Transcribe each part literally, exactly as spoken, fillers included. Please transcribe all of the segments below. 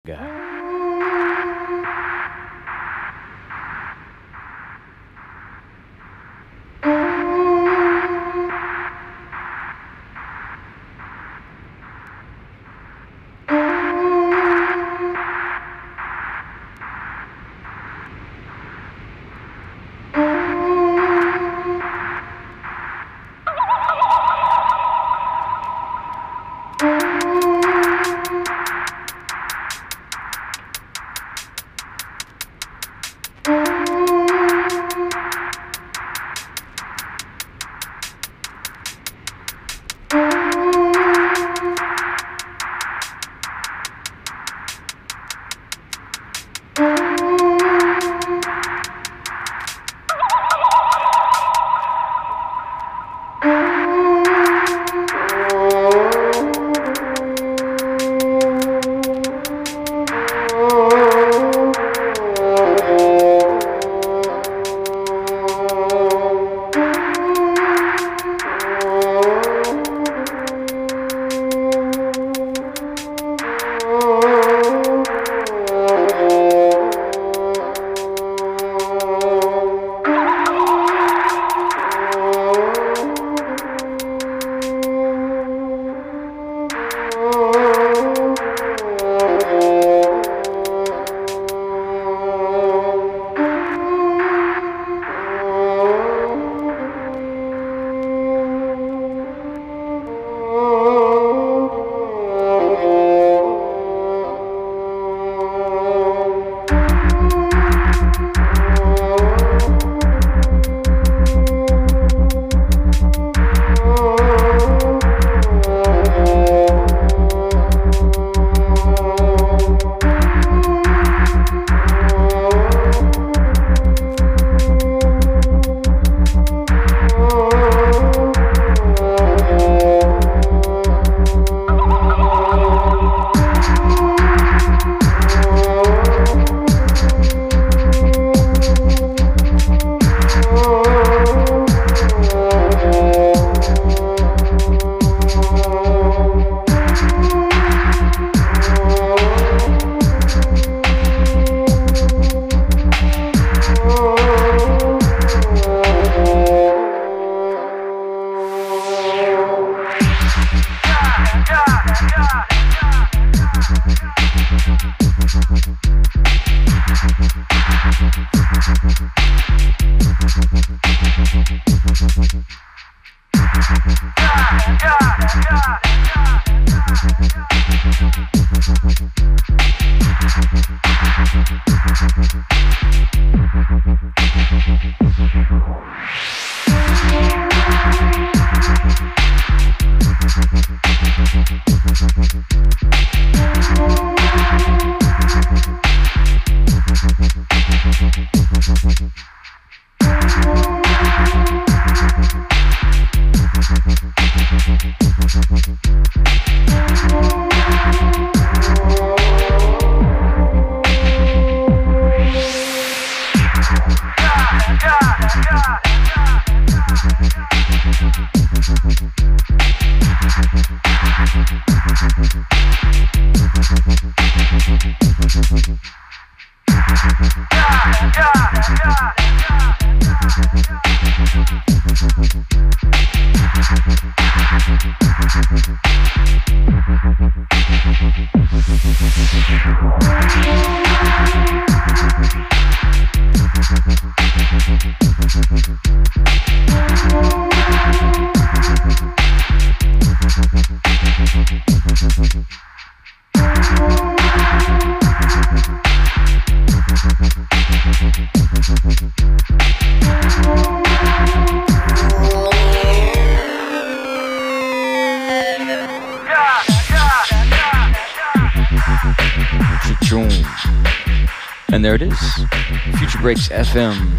And there it is, Future Breaks F M,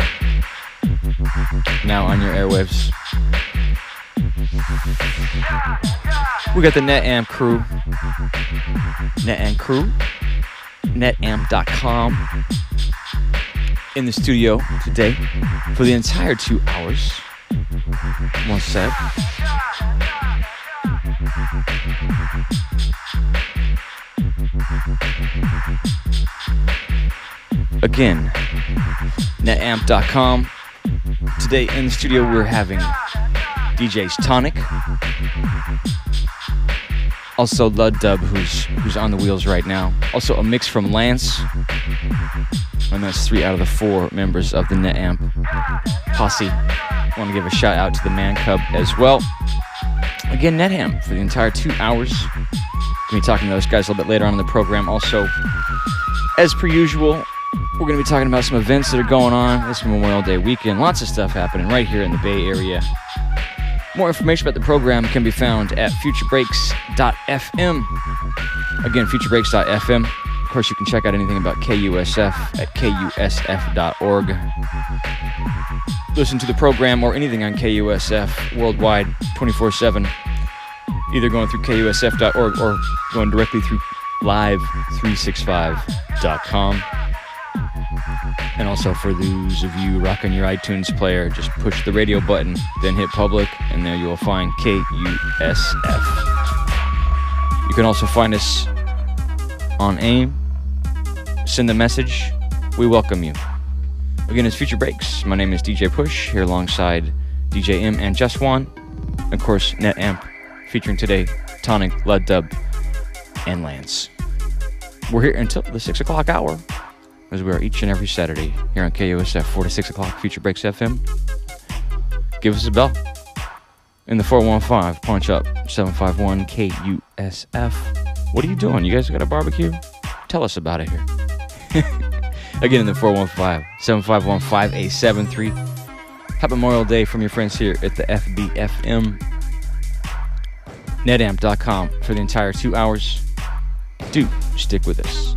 now on your airwaves. We got the NetAmp crew, NetAmp crew, netamp dot com, in the studio today for the entire two hours. One sec. Again, net amp dot com. Today in the studio we're having D Js Tonic, also Lud Dub, who's who's on the wheels right now. Also a mix from Lance, and that's three out of the four members of the NetAmp posse. I want to give a shout out to the Man Cub as well. Again, NetAmp for the entire two hours. We'll be talking to those guys a little bit later on in the program. Also, as per usual, we're going to be talking about some events that are going on this Memorial Day weekend. Lots of stuff happening right here in the Bay Area. More information about the program can be found at future breaks dot f m. Again, future breaks dot f m. Of course, you can check out anything about K U S F at k u s f dot org. Listen to the program or anything on K U S F worldwide twenty-four seven, either going through k u s f dot org or going directly through live three sixty-five dot com. And also for those of you rocking your iTunes player, just push the radio button, then hit public, and there you will find K U S F. You can also find us on AIM. Send a message. We welcome you. Again, it's Future Breaks. My name is D J Push, here alongside D J M and Just One. Of course, NetAmp, featuring today Tonic, Lud Dub, and Lance. We're here until the six o'clock hour, as we are each and every Saturday here on K U S F, four to six o'clock, Future Breaks F M. Give us a bell in the four one five, punch up seven five one K U S F. What are you doing? You guys got a barbecue? Tell us about it here. Again, in the four one five, seven five one, five eight seven three. Happy Memorial Day from your friends here at the F B F M. net amp dot com for the entire two hours. Do stick with us.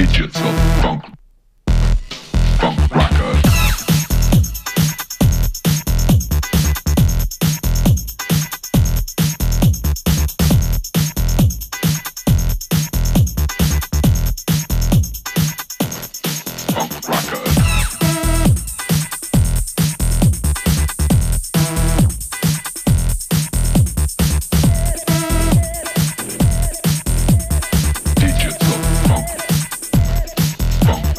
Digital funk, funk rocker. Funk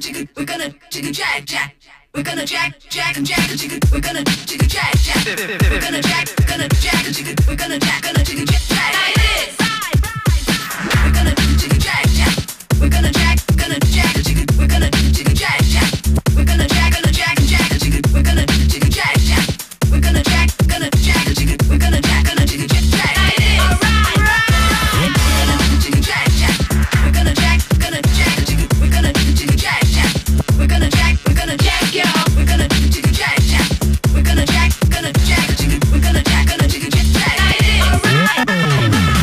jigga, we're gonna jigga jack jack. We're gonna jack jack and jack and jigga. We're gonna jigga jack jack. We're gonna jack, gonna jack and jigga. We're gonna jack, gonna jigga jack jack. Like this. We're gonna jigga jack jack. We're gonna jack, gonna jack and jigga. We're gonna jigga jack jack. We're gonna jack, gonna jack and jack and jigga. We're gonna jigga jack jack. We're gonna jack, gonna jack and jigga. We're gonna jack, gonna jigga jack jack. Like this. Alright, alright. We're gonna jigga jack jack. We're gonna jack, gonna jack and jigga. We're gonna jigga jack jack. We're gonna jack, we're gonna jack y'all. We're gonna jigga jack jack. We're gonna jack, gonna jack and jigga. We're gonna jack, gonna jigga jack jack. Like this. Alright.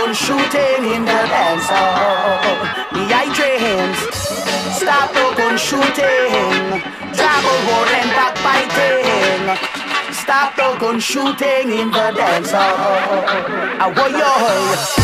gun shooting in the dance hall. Me I dreams. Stop the gun shooting. Travel war and backbiting. Stop the gun shooting in the dance hall. I want your.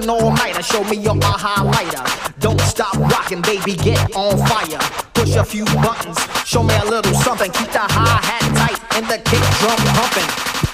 an all-nighter, show me you're a highlighter. Don't stop rocking, baby, get on fire. Push a few buttons, show me a little something. Keep the hi-hat tight and the kick drum pumping.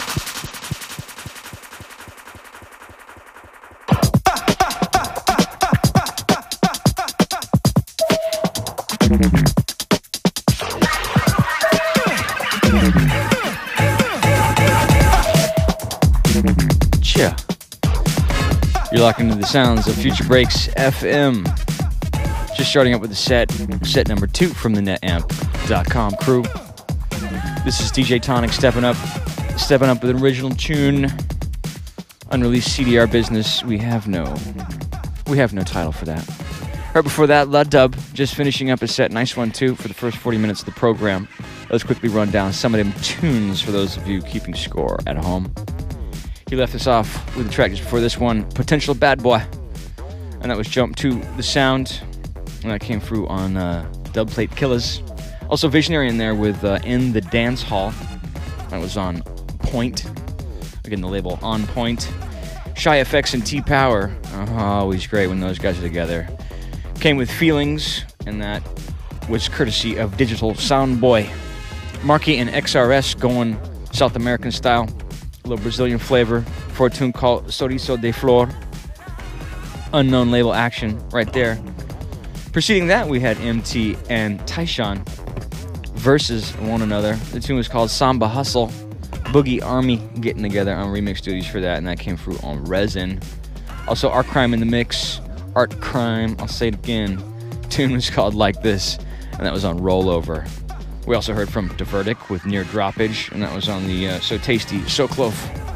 Yeah. You're locked into the sounds of Future Breaks F M. Just starting up with the set, set number two from the net amp dot com crew. This is D J Tonic stepping up, stepping up with an original tune. Unreleased C D R business. We have no, we have no title for that. Right before that, Lud Dub, just finishing up a set, nice one too, for the first forty minutes of the program. Let's quickly run down some of them tunes for those of you keeping score at home. He left us off with the track just before this one, Potential Bad Boy. And that was Jump to the Sound. And that came through on uh, Dubplate Killers. Also Visionary in there with uh, In the Dance Hall. That was on Point. Again, the label On Point. Shy F X and T-Power. Oh, always great when those guys are together. Came with Feelings, and that was courtesy of Digital Sound Boy. Marky and X R S going South American style. A little Brazilian flavor for a tune called Sorriso de Flor. Unknown label action right there. Preceding that, we had M T and Tyshawn versus one another. The tune was called Samba Hustle. Boogie Army getting together on remix duties for that, and that came through on Resin. Also, Art Crime in the mix. Art Crime, I'll say it again. The tune was called Like This, and that was on Rollover. We also heard from Diverdic with Near Droppage, and that was on the uh, So Tasty, So Clove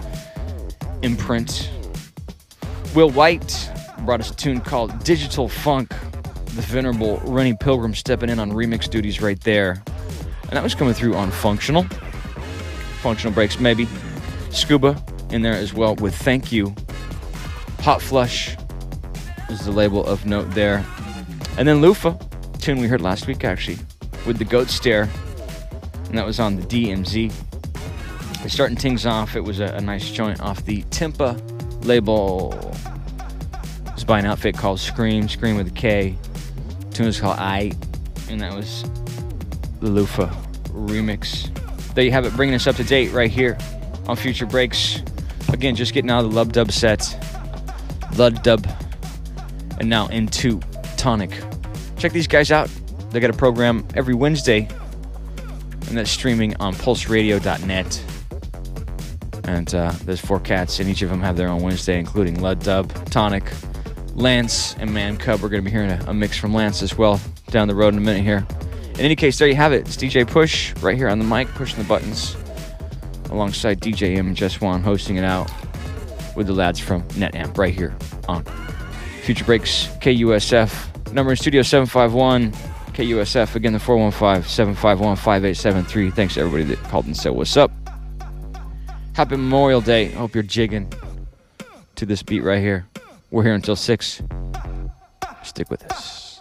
imprint. Will White brought us a tune called Digital Funk. The venerable Rennie Pilgrim stepping in on remix duties right there. And that was coming through on Functional. Functional Breaks, maybe. Scuba in there as well with Thank You. Hot Flush is the label of note there. And then Lufa, tune we heard last week actually, with the Goat Stare, and that was on the D M Z. We're starting things off, it was a, a nice joint off the Timpa label. It was by an outfit called Scream, Scream with a K. The tune was called I, and that was the Lufa remix. There you have it, bringing us up to date right here on Future Breaks. Again, just getting out of the Lub Dub set. Lud Dub, and now into Tonic. Check these guys out. They got a program every Wednesday, and that's streaming on pulse radio dot net. And uh, there's four cats, and each of them have their own Wednesday, including Lud Dub, Tonic, Lance, and Man Cub. We're going to be hearing a, a mix from Lance as well down the road in a minute here. In any case, there you have it. It's D J Push right here on the mic, pushing the buttons, alongside D J M and Just One hosting it out with the lads from NetAmp right here on Future Breaks K U S F. Number in studio seven five one K U S F. Again, the four one five, seven five one, five eight seven three. Thanks to everybody that called and said what's up. Happy Memorial Day. Hope you're jigging to this beat right here. We're here until six. Stick with us.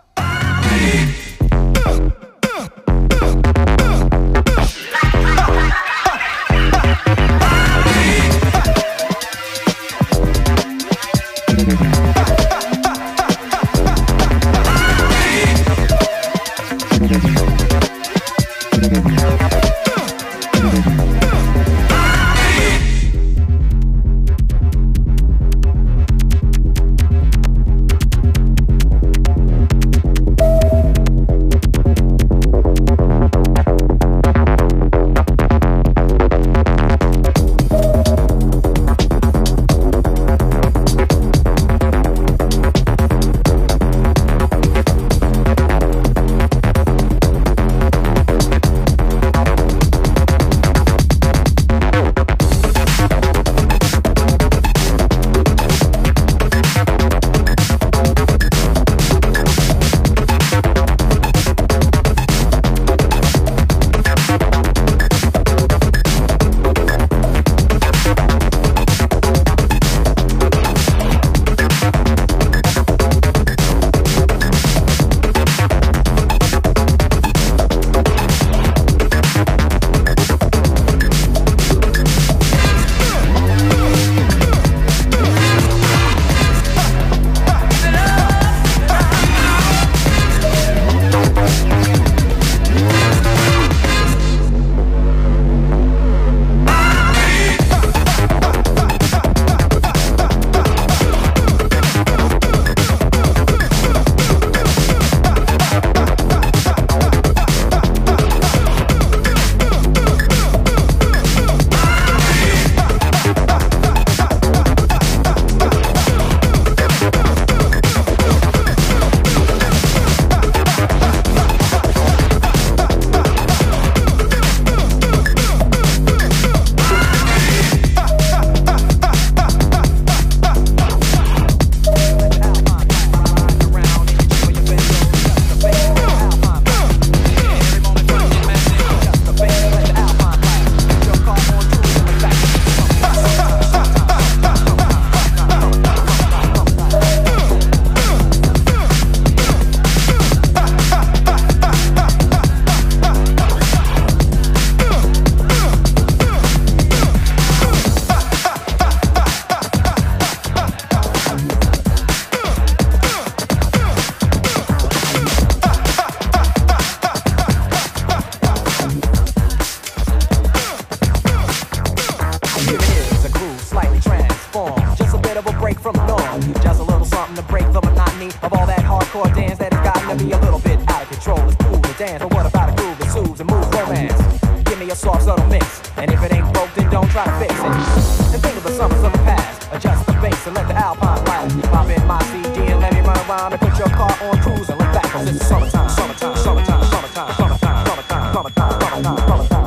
And if it ain't broke, then don't try to fix it. And think of the summers of the past. Adjust the bass and let the Alpine blast. Pop in my C D and let me run around and put your car on cruise and look back, cause it's summertime, summertime, summertime, summertime, summertime, summertime, summertime, summertime, summertime.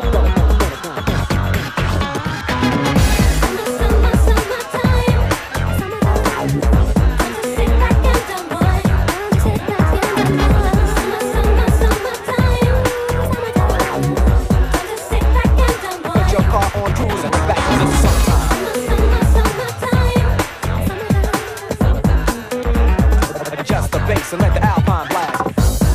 And let the Alpine blast.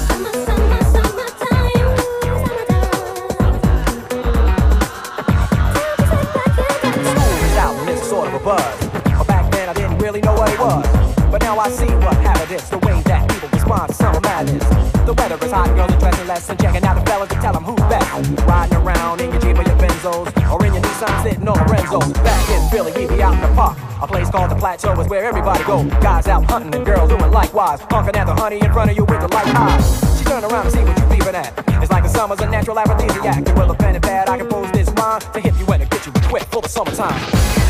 School is out and it's sort of a buzz. But back then I didn't really know what it was. But now I see what habit is, the way that people respond to summer madness. The weather is hot, girls are dressing less and checking out the fellas to tell them who's best. Riding around in your Jeep or your Benzos, or in your Nissan sitting on the Renzos. Back in Philly, we be out in the park. A place called the Plateau is where everybody go. Guys out hunting and girls doing likewise. Honking at the honey in front of you with the light eyes. She turn around and see what you beeping at. It's like the summer's a natural aphrodisiac. And well, if any bad, I compose this rhyme to hit you in and get you wet for the summertime.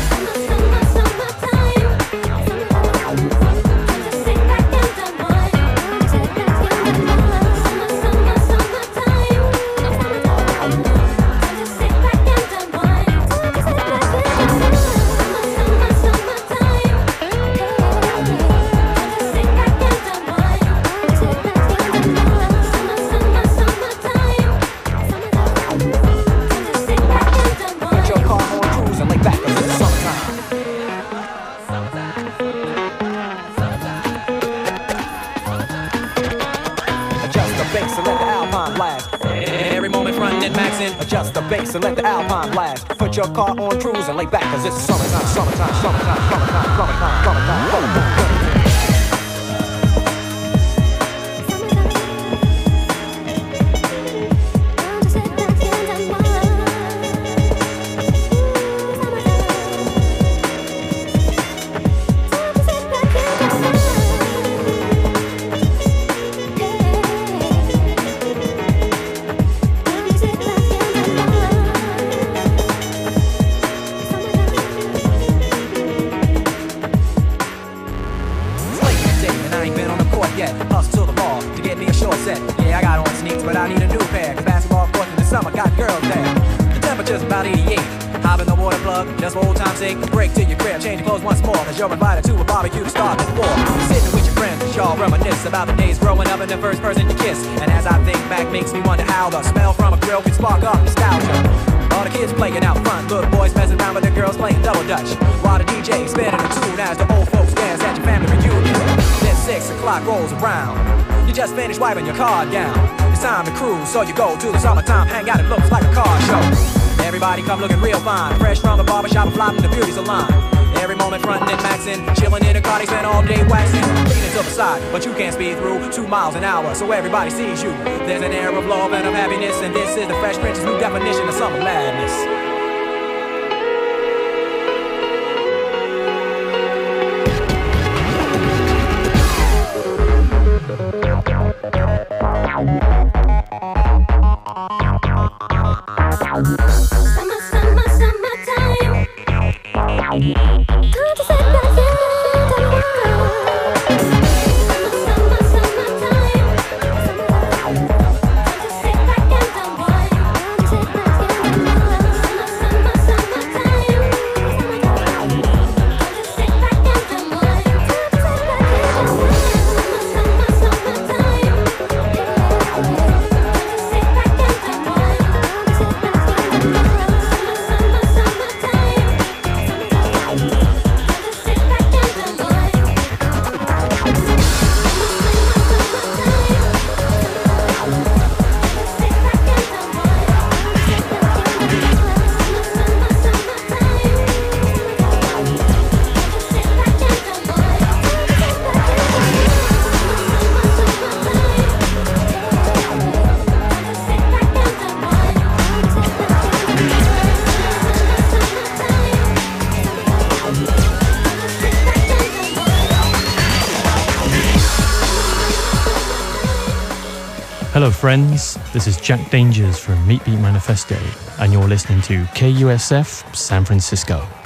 Adjust the bass and let the Alpine blast. Put your car on cruise and lay back, cause it's summertime, summertime, summertime, summertime, summertime, summertime, summertime. Break to your crib, change your clothes once more, cause you're invited to a barbecue to start the war. Sitting with your friends, y'all reminisce about the days growing up and the first person you kiss. And as I think back, makes me wonder how the smell from a grill can spark up nostalgia. All the kids playing out front, little boys messing around with the girls playing double dutch, while the D J spinning a tune as the old folks dance at your family reunion. Then six o'clock rolls around, you just finished wiping your car down. It's time to cruise, so you go to the summertime hangout. It looks like a car show. Everybody come looking real fine, fresh from the barbershop and fly from the beauty salon. Every moment frontin' and maxin', chillin' in a car, they spend all day waxing. Leaning to the side, but you can't speed through two miles an hour, so everybody sees you. There's an air of love and of happiness, and this is the Fresh Prince's new definition of summer madness. Summer, summer, summertime. Time to sit back and unwind. Summer, summer, summertime. Time to sit back and unwind. Time to sit back and unwind. Summer, summer, summertime. Time to sit back and unwind. Time to sit back and unwind. Summer, summer, summertime. Time to sit back and unwind. Time to sit back and unwind. Hello friends, this is Jack Dangers from Meat Beat Manifesto, and you're listening to K U S F San Francisco.